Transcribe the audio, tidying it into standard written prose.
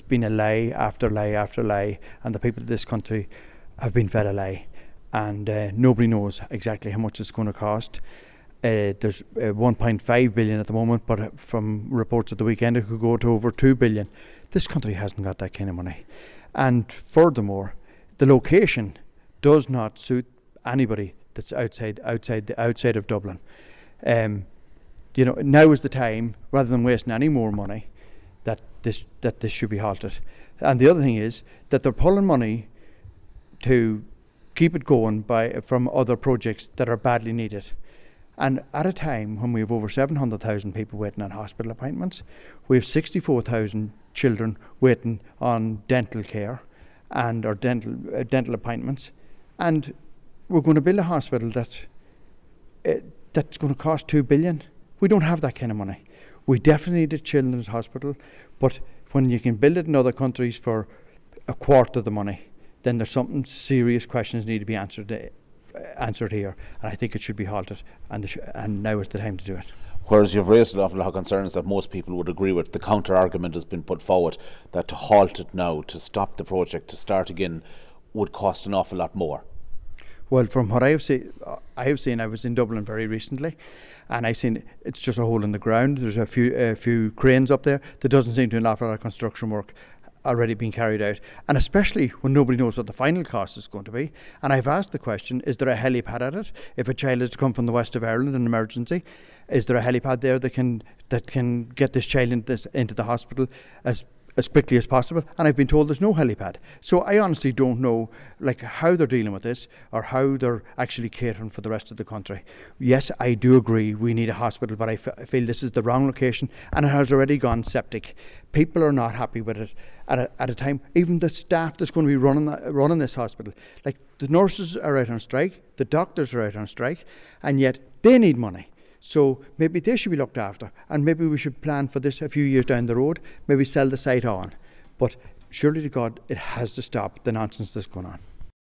been a lie after lie after lie, and the people of this country have been fed a lie, and nobody knows exactly how much it's going to cost. There's 1.5 billion at the moment, but from reports at the weekend it could go to over 2 billion. This country hasn't got that kind of money, and furthermore, the location does not suit anybody that's outside of Dublin. Now is the time, rather than wasting any more money, that this should be halted. And the other thing is that they're pulling money to keep it going from other projects that are badly needed. And at a time when we have over 700,000 people waiting on hospital appointments, we have 64,000 children waiting on dental care or dental appointments, and we're going to build a hospital that's going to cost 2 billion. We don't have that kind of money. We definitely need a children's hospital, but when you can build it in other countries for a quarter of the money, then there's something serious questions need to be answered here, and I think it should be halted, and now is the time to do it. Whereas you've raised an awful lot of concerns that most people would agree with, the counter argument has been put forward that to halt it now, to stop the project, to start again, would cost an awful lot more. Well, from what I have seen, I was in Dublin very recently, and I seen it's just a hole in the ground. There's a few cranes up there. There doesn't seem to be an awful lot of construction work already being carried out, and especially when nobody knows what the final cost is going to be. And I've asked the question, is there a helipad at it? If a child is to come from the west of Ireland in an emergency, is there a helipad there that can get this child into the hospital as quickly as possible? And I've been told there's no helipad. So I honestly don't know how they're dealing with this, or how they're actually catering for the rest of the country. Yes, I do agree we need a hospital, but I feel this is the wrong location, and it has already gone septic. People are not happy with it at a time. Even the staff that's going to be running this hospital, the nurses are out on strike, the doctors are out on strike, and yet they need money. So maybe they should be looked after, and maybe we should plan for this a few years down the road, maybe sell the site on. But surely to God, it has to stop the nonsense that's going on.